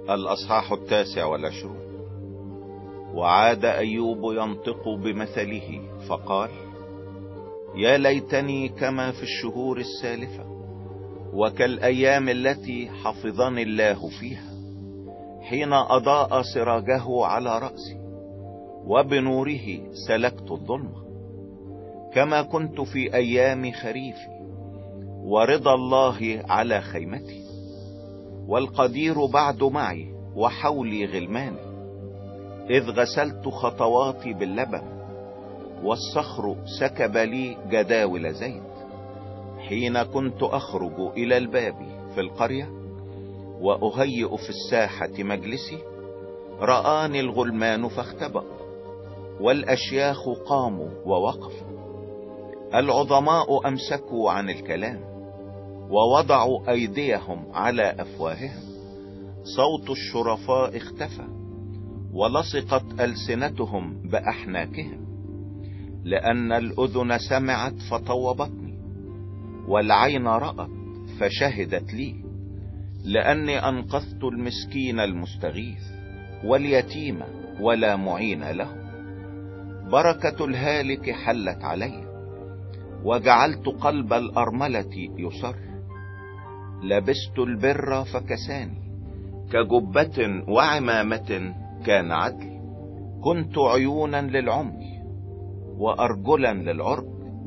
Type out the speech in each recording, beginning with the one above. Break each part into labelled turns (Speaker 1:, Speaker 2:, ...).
Speaker 1: الأصحاح 29. وعاد أيوب ينطق بمثله فقال: يا ليتني كما في الشهور السالفة، وكالأيام التي حفظني الله فيها، حين أضاء سراجه على رأسي، وبنوره سلكت الظلمة. كما كنت في أيام خريفي، ورضا الله على خيمتي، والقدير بعد معي، وحولي غلماني. إذ غسلت خطواتي باللبن، والصخر سكب لي جداول زيت. حين كنت أخرج إلى الباب في القرية، وأهيئ في الساحة مجلسي، رآني الغلمان فاختبأوا، والأشياخ قاموا ووقفوا. العظماء أمسكوا عن الكلام، ووضعوا أيديهم على أفواههم. صوت الشرفاء اختفى، ولصقت ألسنتهم بأحناكهم. لأن الأذن سمعت فطوبتني، والعين رأت فشهدت لي. لأني أنقذت المسكين المستغيث، واليتيم ولا معين له. بركة الهالك حلت علي، وجعلت قلب الأرملة يصر. لبست البر فكساني، كجبة وعمامة كان عدل. كنت عيونا للعمي، وأرجلا للعرج.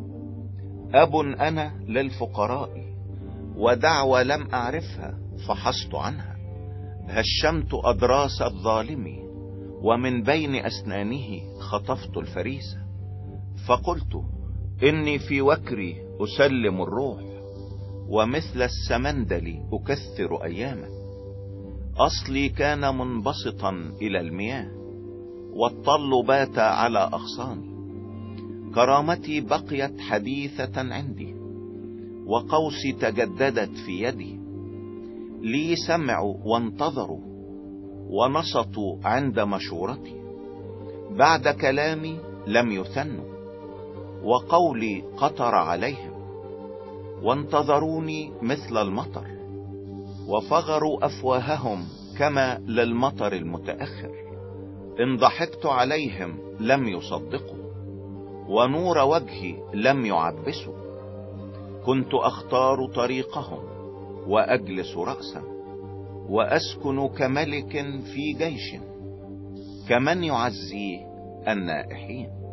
Speaker 1: أب أنا للفقراء، ودعوى لم أعرفها فحصت عنها. هشمت أضراس الظالم، ومن بين أسنانه خطفت الفريسة. فقلت: إني في وكري أسلم الروح، ومثل السمندل أكثر أياما. أصلي كان منبسطا إلى المياه، والطل بات على أغصاني. كرامتي بقيت حديثة عندي، وقوسي تجددت في يدي. لي سمعوا وانتظروا، ونصتوا عند مشورتي. بعد كلامي لم يثنوا، وقولي قطر عليهم. وانتظروني مثل المطر، وفغروا أفواههم كما للمطر المتأخر. إن ضحكت عليهم لم يصدقوا، ونور وجهي لم يعبسوا. كنت أختار طريقهم، وأجلس رأسا، وأسكن كملك في جيش، كمن يعزي النائحين.